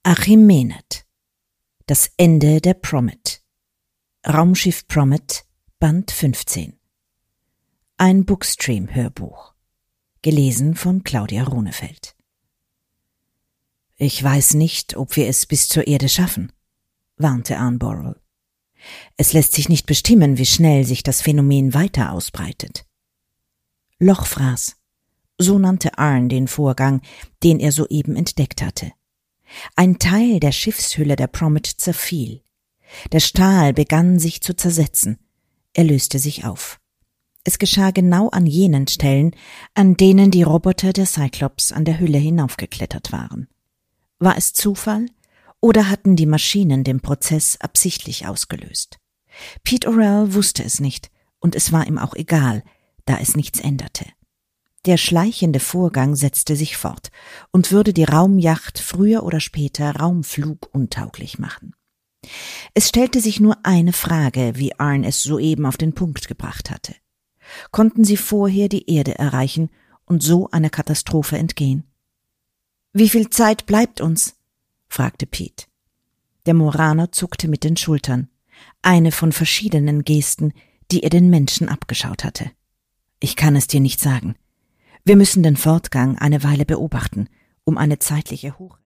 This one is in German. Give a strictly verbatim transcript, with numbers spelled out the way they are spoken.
Achimenet. Das Ende der Promet. Raumschiff Promet, Band fünfzehn. Ein Bookstream-Hörbuch. Gelesen von Claudia Runefeld. »Ich weiß nicht, ob wir es bis zur Erde schaffen«, warnte Arnborrel. »Es lässt sich nicht bestimmen, wie schnell sich das Phänomen weiter ausbreitet.« Lochfraß, so nannte Arn den Vorgang, den er soeben entdeckt hatte. Ein Teil der Schiffshülle der Promet zerfiel. Der Stahl begann sich zu zersetzen. Er löste sich auf. Es geschah genau an jenen Stellen, an denen die Roboter der Cyclops an der Hülle hinaufgeklettert waren. War es Zufall, oder hatten die Maschinen den Prozess absichtlich ausgelöst? Pete O'Rell wusste es nicht, und es war ihm auch egal, da es nichts änderte. Der schleichende Vorgang setzte sich fort und würde die Raumjacht früher oder später raumfluguntauglich machen. Es stellte sich nur eine Frage, wie Arn es soeben auf den Punkt gebracht hatte. Konnten sie vorher die Erde erreichen und so einer Katastrophe entgehen? »Wie viel Zeit bleibt uns?« fragte Pete. Der Moraner zuckte mit den Schultern, eine von verschiedenen Gesten, die er den Menschen abgeschaut hatte. »Ich kann es dir nicht sagen. Wir müssen den Fortgang eine Weile beobachten, um eine zeitliche Hoch